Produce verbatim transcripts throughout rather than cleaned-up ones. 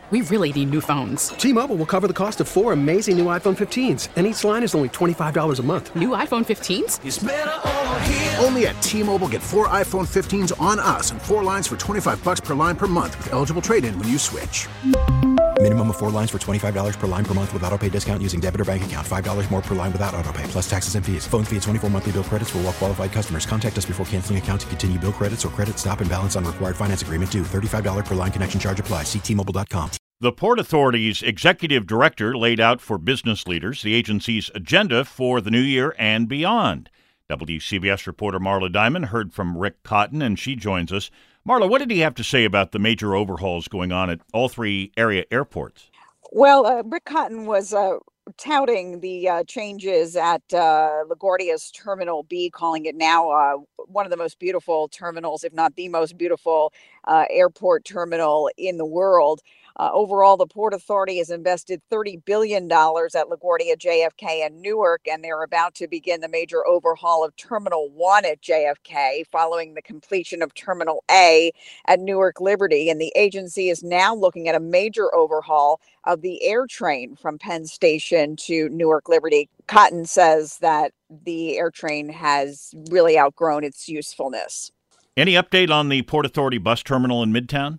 We really need new phones. T-Mobile will cover the cost of four amazing new iPhone fifteens, and each line is only twenty-five dollars a month. New iPhone fifteens? It's better over here. Only at T-Mobile, get four iPhone fifteens on us and four lines for twenty-five dollars per line per month with eligible trade-in when you switch. Minimum of four lines for twenty-five dollars per line per month with autopay discount using debit or bank account. five dollars more per line without autopay, plus taxes and fees. Phone fee at twenty-four monthly bill credits for well-qualified customers. Contact us before canceling account to continue bill credits or credit stop and balance on required finance agreement due. thirty-five dollars per line connection charge applies. See T Mobile dot com. The Port Authority's executive director laid out for business leaders the agency's agenda for the new year and beyond. W C B S reporter Marla Diamond heard from Rick Cotton, and she joins us. Marla, what did he have to say about the major overhauls going on at all three area airports? Well, uh, Rick Cotton was uh, touting the uh, changes at uh, LaGuardia's Terminal B, calling it now uh, one of the most beautiful terminals, if not the most beautiful uh, airport terminal in the world. Uh, overall, the Port Authority has invested thirty billion dollars at LaGuardia, J F K, and Newark, and they're about to begin the major overhaul of Terminal one at J F K following the completion of Terminal A at Newark Liberty. And the agency is now looking at a major overhaul of the air train from Penn Station to Newark Liberty. Cotton says that the air train has really outgrown its usefulness. Any update on the Port Authority bus terminal in Midtown?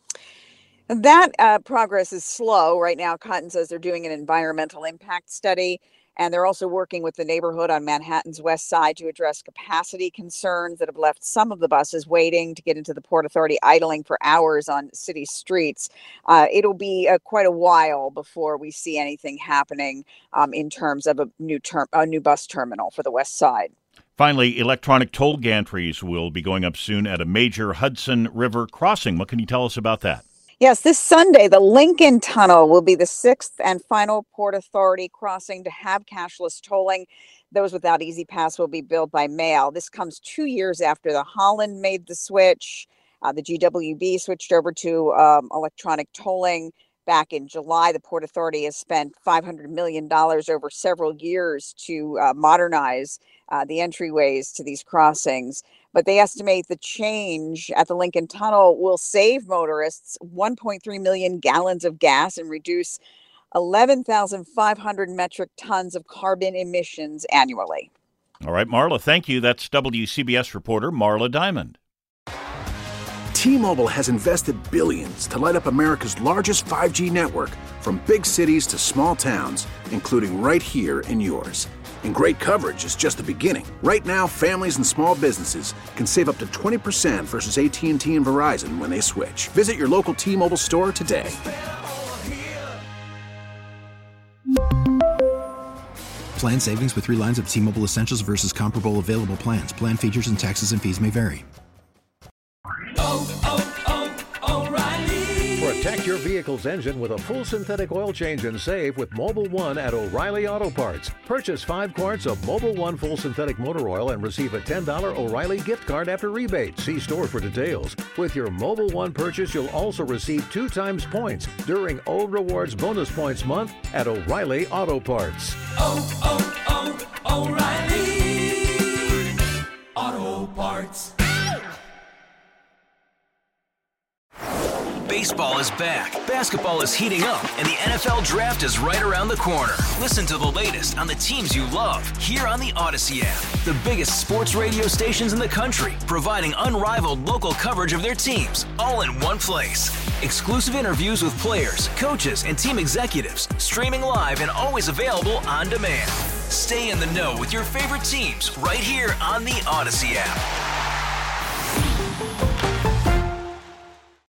That uh, progress is slow. Right now, Cotton says they're doing an environmental impact study, and they're also working with the neighborhood on Manhattan's west side to address capacity concerns that have left some of the buses waiting to get into the Port Authority, idling for hours on city streets. Uh, it'll be uh, quite a while before we see anything happening um, in terms of a new term, a new bus terminal for the west side. Finally, electronic toll gantries will be going up soon at a major Hudson River crossing. What can you tell us about that? Yes, this Sunday, the Lincoln Tunnel will be the sixth and final Port Authority crossing to have cashless tolling. Those without Easy Pass will be billed by mail. This comes two years after the Holland made the switch. Uh, the G W B switched over to um, electronic tolling back in July. The Port Authority has spent five hundred million dollars over several years to uh, modernize uh, the entryways to these crossings. But they estimate the change at the Lincoln Tunnel will save motorists one point three million gallons of gas and reduce eleven thousand five hundred metric tons of carbon emissions annually. All right, Marla, thank you. That's W C B S reporter Marla Diamond. T-Mobile has invested billions to light up America's largest five G network, from big cities to small towns, including right here in yours. And great coverage is just the beginning. Right now, families and small businesses can save up to twenty percent versus A T and T and Verizon when they switch. Visit your local T-Mobile store today. Plan savings with three lines of T-Mobile Essentials versus comparable available plans. Plan features and taxes and fees may vary. Oh, oh, oh, O'Reilly. Protect your vehicle's engine with a full synthetic oil change and save with Mobil one at O'Reilly Auto Parts. Purchase five quarts of Mobil one full synthetic motor oil and receive a ten dollars O'Reilly gift card after rebate. See store for details. With your Mobil one purchase, you'll also receive two times points during O Rewards Bonus Points Month at O'Reilly Auto Parts. Oh, oh, oh, O'Reilly Auto Parts. Baseball is back, basketball is heating up, and the N F L Draft is right around the corner. Listen to the latest on the teams you love here on the Odyssey app. The biggest sports radio stations in the country, providing unrivaled local coverage of their teams, all in one place. Exclusive interviews with players, coaches, and team executives, streaming live and always available on demand. Stay in the know with your favorite teams right here on the Odyssey app.